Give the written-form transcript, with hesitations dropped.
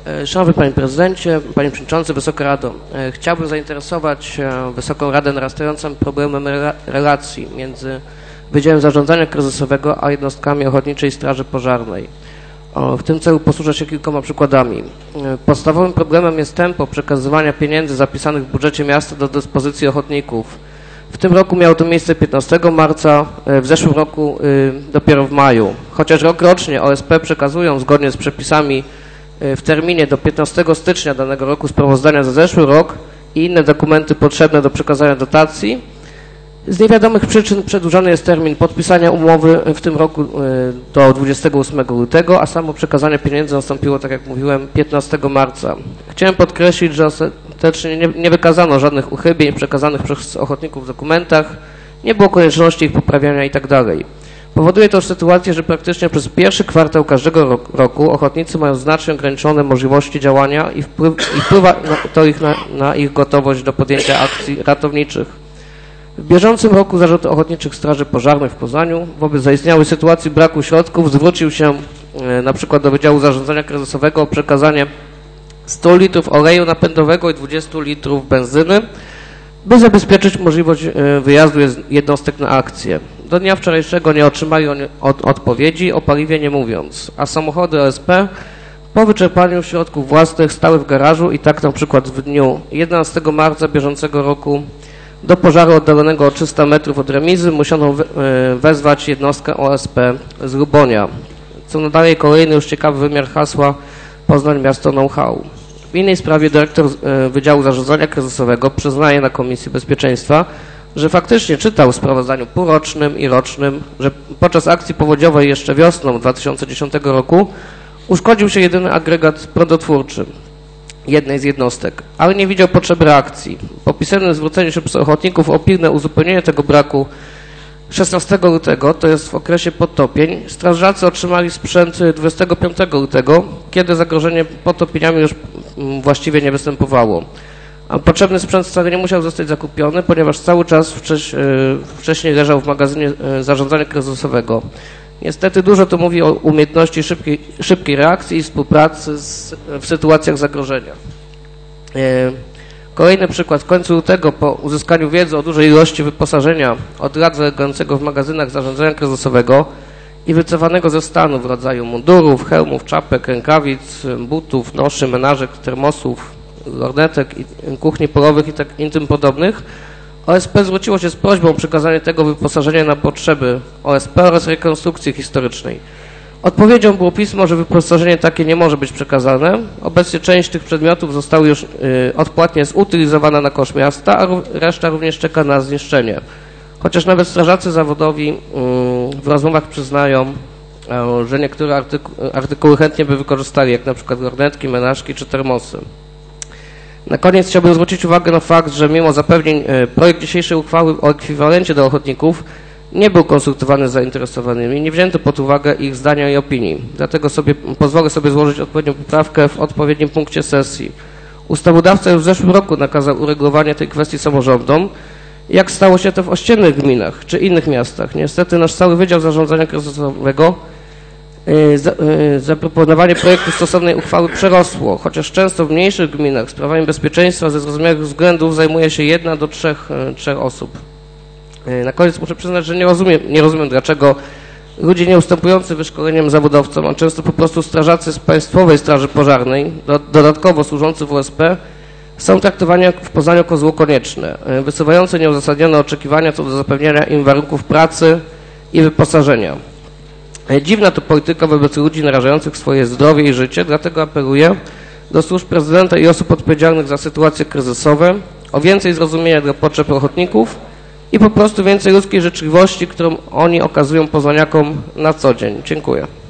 Szanowny Panie Prezydencie, Panie Przewodniczący, Wysoka Rado. Chciałbym zainteresować Wysoką Radę narastającym problemem relacji między Wydziałem Zarządzania Kryzysowego a jednostkami Ochotniczej Straży Pożarnej. W tym celu posłużę się kilkoma przykładami. Podstawowym problemem jest tempo przekazywania pieniędzy zapisanych w budżecie miasta do dyspozycji ochotników. W tym roku miało to miejsce 15 marca, w zeszłym roku dopiero w maju. Chociaż rokrocznie OSP przekazują zgodnie z przepisami w terminie do 15 stycznia danego roku sprawozdania za zeszły rok i inne dokumenty potrzebne do przekazania dotacji, z niewiadomych przyczyn przedłużony jest termin podpisania umowy w tym roku do 28 lutego, a samo przekazanie pieniędzy nastąpiło, tak jak mówiłem, 15 marca. Chciałem podkreślić, że ostatecznie nie wykazano żadnych uchybień przekazanych przez ochotników w dokumentach, nie było konieczności ich poprawiania itd. Powoduje to sytuację, że praktycznie przez pierwszy kwartał każdego roku ochotnicy mają znacznie ograniczone możliwości działania i wpływa to na ich gotowość do podjęcia akcji ratowniczych. W bieżącym roku Zarząd Ochotniczych Straży Pożarnych w Poznaniu wobec zaistniałej sytuacji braku środków zwrócił się na przykład do Wydziału Zarządzania Kryzysowego o przekazanie 100 litrów oleju napędowego i 20 litrów benzyny, by zabezpieczyć możliwość wyjazdu jednostek na akcję. Do dnia wczorajszego nie otrzymali odpowiedzi, o paliwie nie mówiąc, a samochody OSP po wyczerpaniu środków własnych stały w garażu i tak na przykład w dniu 11 marca bieżącego roku do pożaru oddalonego o 300 metrów od remizy musiano wezwać jednostkę OSP z Lubonia, co nadaje kolejny już ciekawy wymiar hasła Poznań miasto know-how. W innej sprawie dyrektor Wydziału Zarządzania Kryzysowego przyznaje na Komisji Bezpieczeństwa, że faktycznie czytał w sprawozdaniu półrocznym i rocznym, że podczas akcji powodziowej jeszcze wiosną 2010 roku uszkodził się jedyny agregat prądotwórczy jednej z jednostek, ale nie widział potrzeby reakcji. Po pisemnym zwróceniu się przez ochotników o pilne uzupełnienie tego braku 16 lutego, to jest w okresie podtopień, strażacy otrzymali sprzęt 25 lutego, kiedy zagrożenie podtopieniami już właściwie nie występowało. A potrzebny sprzęt wcale nie musiał zostać zakupiony, ponieważ cały czas wcześniej leżał w magazynie zarządzania kryzysowego. Niestety dużo to mówi o umiejętności szybkiej reakcji i współpracy w sytuacjach zagrożenia. Kolejny przykład. W końcu lutego, po uzyskaniu wiedzy o dużej ilości wyposażenia od lat zalegającego w magazynach zarządzania kryzysowego i wycofanego ze stanu w rodzaju mundurów, hełmów, czapek, rękawic, butów, noszy, menażek, termosów, lornetek, kuchni polowych i tym podobnych, OSP zwróciło się z prośbą o przekazanie tego wyposażenia na potrzeby OSP oraz rekonstrukcji historycznej. Odpowiedzią było pismo, że wyposażenie takie nie może być przekazane. Obecnie część tych przedmiotów została już odpłatnie zutylizowana na koszt miasta, a reszta również czeka na zniszczenie. Chociaż nawet strażacy zawodowi w rozmowach przyznają, że niektóre artykuły chętnie by wykorzystali, jak na przykład lornetki, menażki czy termosy. Na koniec chciałbym zwrócić uwagę na fakt, że mimo zapewnień projekt dzisiejszej uchwały o ekwiwalencie do ochotników nie był konsultowany z zainteresowanymi, nie wzięto pod uwagę ich zdania i opinii. Dlatego pozwolę sobie złożyć odpowiednią poprawkę w odpowiednim punkcie sesji. Ustawodawca już w zeszłym roku nakazał uregulowanie tej kwestii samorządom, jak stało się to w ościennych gminach czy innych miastach. Niestety nasz cały Wydział Zarządzania Kryzysowego zaproponowanie projektu stosownej uchwały przerosło, chociaż często w mniejszych gminach sprawami bezpieczeństwa ze zrozumiałych względów zajmuje się 1 do 3 osób. Na koniec muszę przyznać, że nie rozumiem, dlaczego ludzie nie ustępujący wyszkoleniem zawodowcom, a często po prostu strażacy z Państwowej Straży Pożarnej, dodatkowo służący w OSP, są traktowani w Poznaniu jako zło konieczne, wysuwające nieuzasadnione oczekiwania co do zapewniania im warunków pracy i wyposażenia. Dziwna to polityka wobec ludzi narażających swoje zdrowie i życie, dlatego apeluję do służb prezydenta i osób odpowiedzialnych za sytuacje kryzysowe o więcej zrozumienia dla potrzeb ochotników i po prostu więcej ludzkiej życzliwości, którą oni okazują poznaniakom na co dzień. Dziękuję.